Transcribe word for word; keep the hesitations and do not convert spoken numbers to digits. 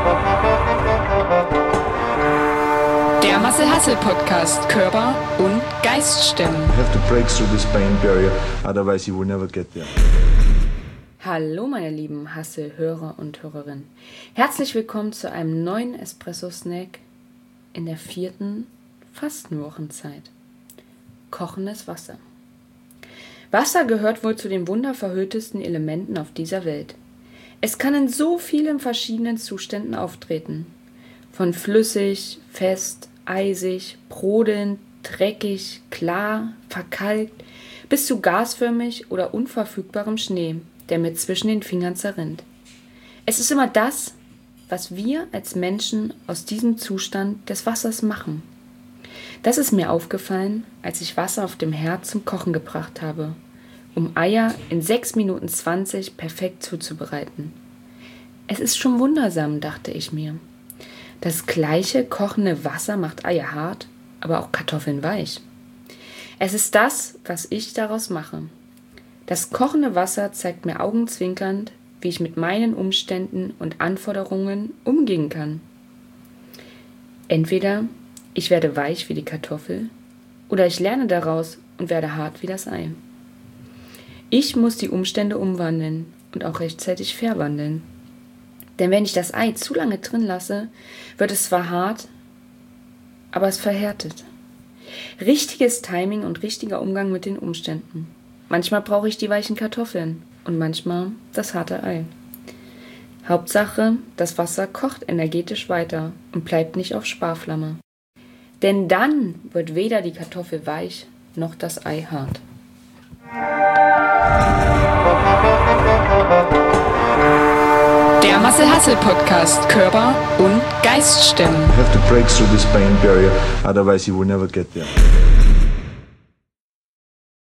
Der Marcel Hassel Podcast, Körper und Geist stemmen. You have to break through this pain barrier, otherwise you will never get there. Hallo meine lieben Hassel-Hörer und Hörerinnen. Herzlich willkommen zu einem neuen Espresso-Snack in der vierten Fastenwochenzeit. Kochendes Wasser. Wasser gehört wohl zu den wunderverhülltesten Elementen auf dieser Welt. Es kann in so vielen verschiedenen Zuständen auftreten. Von flüssig, fest, eisig, brodelnd, dreckig, klar, verkalkt, bis zu gasförmig oder unverfügbarem Schnee, der mir zwischen den Fingern zerrinnt. Es ist immer das, was wir als Menschen aus diesem Zustand des Wassers machen. Das ist mir aufgefallen, als ich Wasser auf dem Herd zum Kochen gebracht habe, um Eier in sechs Minuten zwanzig perfekt zuzubereiten. Es ist schon wundersam, dachte ich mir. Das gleiche kochende Wasser macht Eier hart, aber auch Kartoffeln weich. Es ist das, was ich daraus mache. Das kochende Wasser zeigt mir augenzwinkernd, wie ich mit meinen Umständen und Anforderungen umgehen kann. Entweder ich werde weich wie die Kartoffel oder ich lerne daraus und werde hart wie das Ei. Ich muss die Umstände umwandeln und auch rechtzeitig verwandeln. Denn wenn ich das Ei zu lange drin lasse, wird es zwar hart, aber es verhärtet. Richtiges Timing und richtiger Umgang mit den Umständen. Manchmal brauche ich die weichen Kartoffeln und manchmal das harte Ei. Hauptsache, das Wasser kocht energetisch weiter und bleibt nicht auf Sparflamme. Denn dann wird weder die Kartoffel weich, noch das Ei hart. Der Marcel Hassel Podcast, Körper und Geist stemmen. You have to break through this pain barrier, otherwise you will never get there.